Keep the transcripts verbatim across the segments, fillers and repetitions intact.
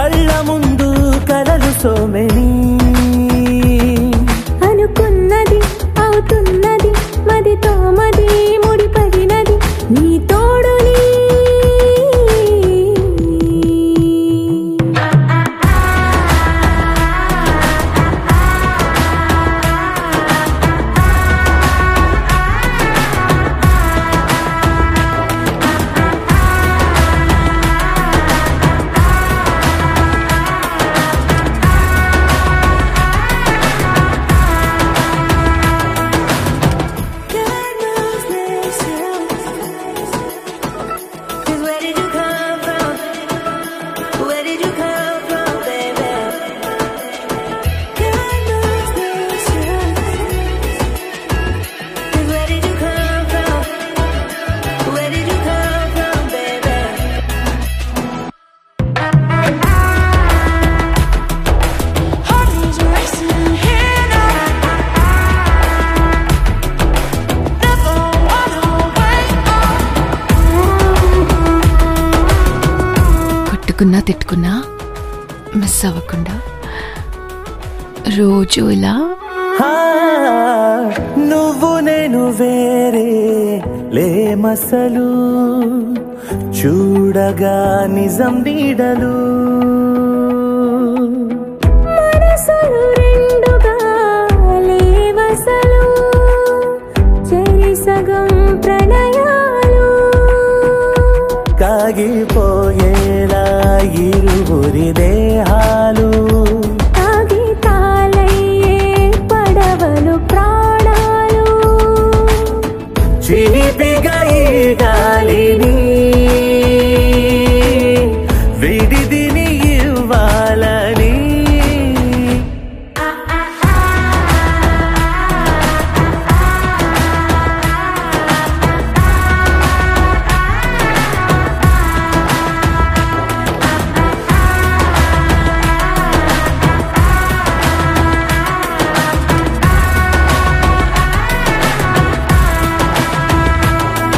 కళ్ళ ముందు కలలు సోమెని అనుకున్నది అవుతున్నది మదితో మది ముడిపడినది నీ తోడుని తిట్టుకున్నా తిట్టుకున్నా మిస్ అవ్వకుండా రోజు ఇలా నువ్వు నేను వేరే లేమసలు చూడగా నిజం నీడలు మనసులు రెండుగా లేవసలు చెరి సగం ప్రణయాలు కాగిపోయేలా ఇరువురి దేహాలు కాగితాలయ్యే పడవలు ప్రాణాలు చిలిపిగా ఈ గాలిని విడిదిని ఇవ్వాలని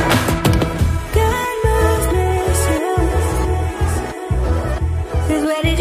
Ready